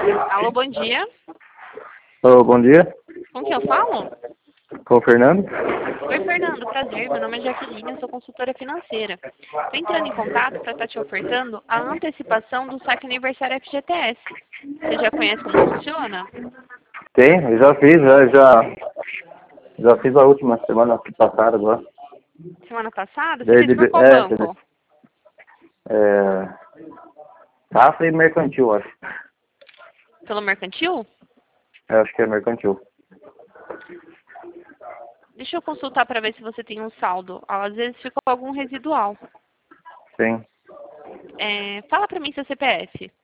Alô, bom dia. Alô, bom dia. Com quem eu falo? Com o Fernando. Oi, Fernando. Prazer. Meu nome é Jaqueline, eu sou consultora financeira. Estou entrando em contato para estar te ofertando a antecipação do saque aniversário FGTS. Você já conhece como funciona? Tem, eu já fiz, já fiz a última semana passada agora. Semana passada? Você Daí, fez por qual entendeu? banco? Safra e mercantil, acho. Pelo mercantil? Acho que é mercantil. Deixa eu consultar para ver se você tem um saldo. Às vezes ficou algum residual. Sim. Fala para mim seu CPF.